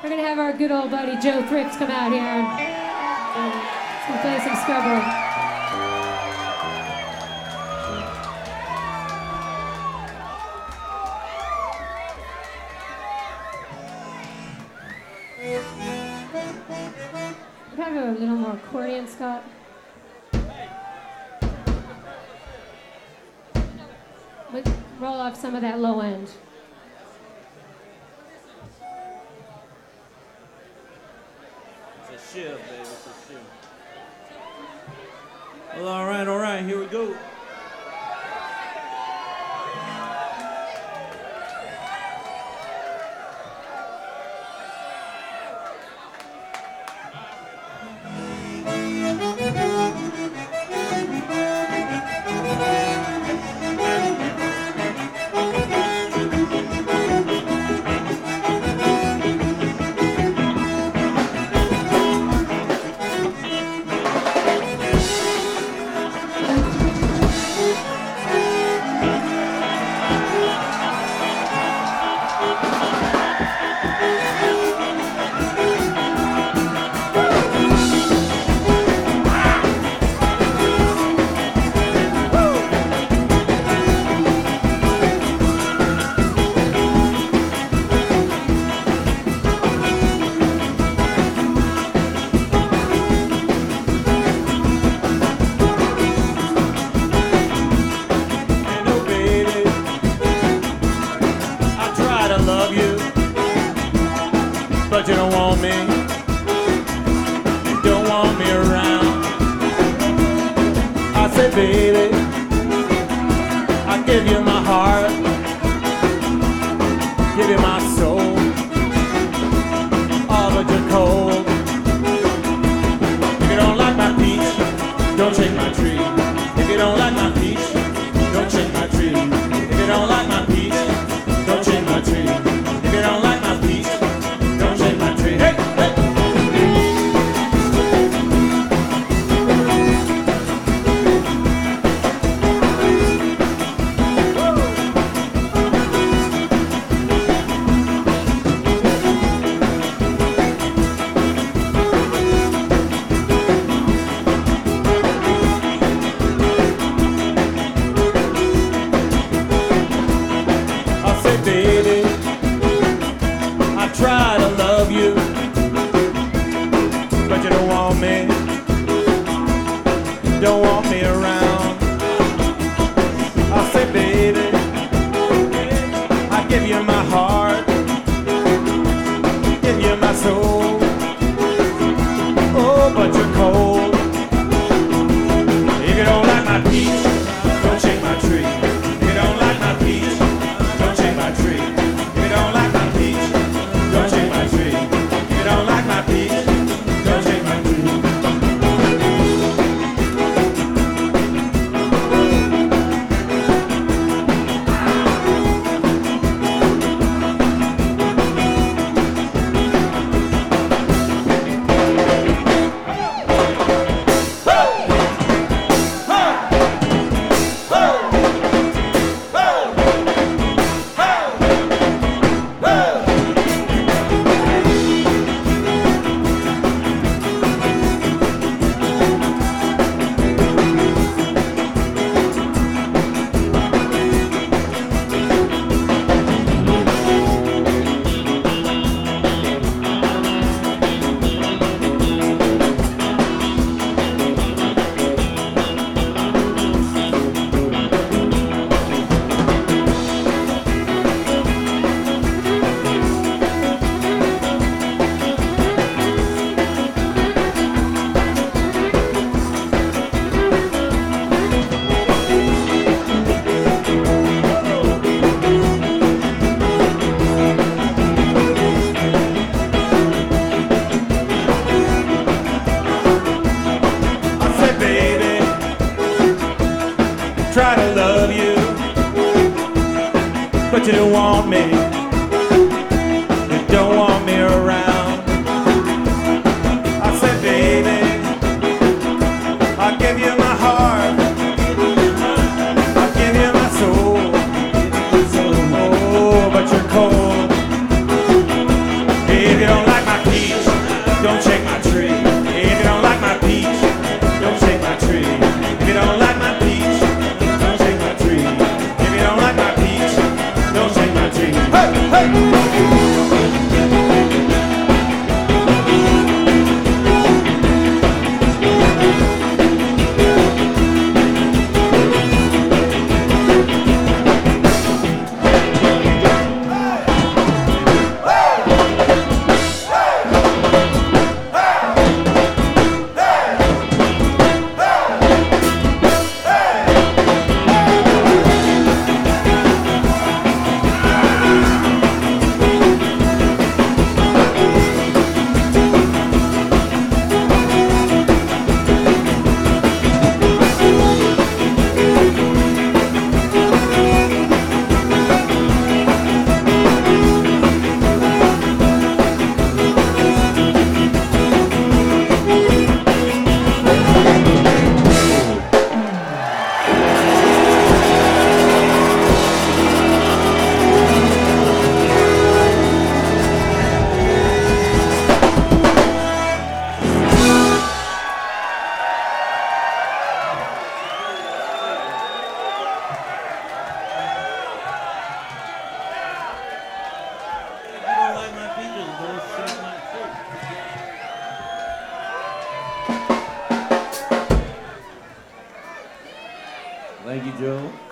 We're gonna have our good old buddy Joe Thrix come out here and play some scrubber. Have a little more accordion, Scott. Roll off some of that low end. It's a shift, baby. It's a shift. Well, all right. Here we go. But you don't want me, you don't want me around. I say, baby, I give you my heart, give you my soul, all but you're cold. If you don't like my peach, don't shake my tree. If you don't like my peach, don't shake my tree. If you don't like my peach, don't shake my tree. If you don't like my peach, don't shake my tree. Hey, hey. I say, baby, I try to love you, but you don't want me, don't want me around. I say, baby, I give you my heart, give you my soul, oh, but you're cold. If you don't like my peach, don't shake my tree. If you don't like my peach, don't shake my tree. If you don't like my peach, don't shake my tree. If you don't like my peach, don't shake my tree. Try to love you, but you don't want me, you don't want me around. I said, baby, I'll give you my heart, I'll give you my soul, oh, but you're cold. If you don't like Joe.